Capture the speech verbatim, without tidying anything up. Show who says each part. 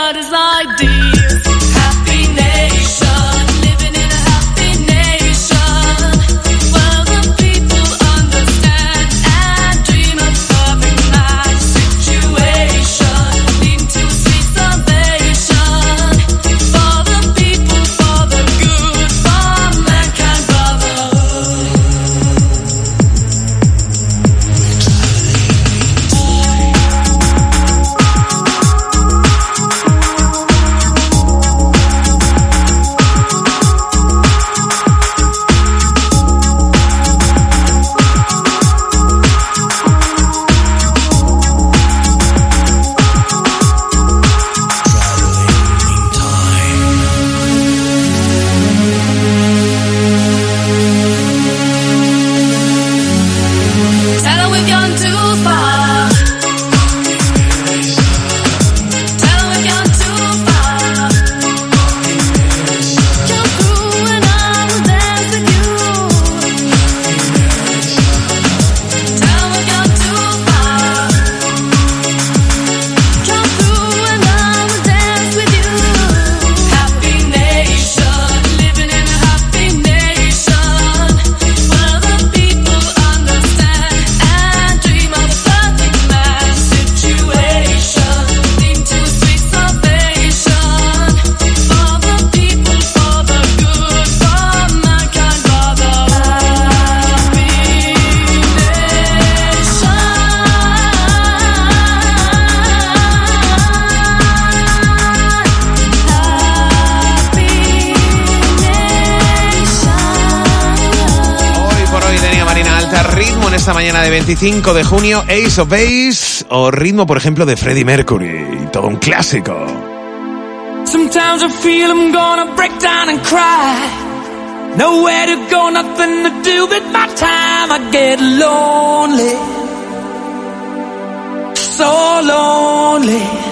Speaker 1: got his ideas. Happy nation, living in a happy nation, where the people understand and dream of perfect match situation, leading to a sweet salvation, for the people, for the good, for mankind brotherhood. Tell her we've gone too far. Tell her we've gone too far. Come through and I will dance with you. Tell her we've gone too far. Come through and I will dance with you. Happy nation, living in a happy nation, where the people understand and dream of a perfect match situation, leading to a sweet salvation, for the people, for the good, for mankind brotherhood. Happy
Speaker 2: Hoy por hoy tenía Marina Alta ritmo en esta mañana de veinticinco de junio, Ace of Base o ritmo, por ejemplo, de Freddie Mercury, todo un clásico.
Speaker 3: Sometimes I feel I'm gonna break down and cry. Nowhere to go, nothing to do with my time. I get lonely, so lonely.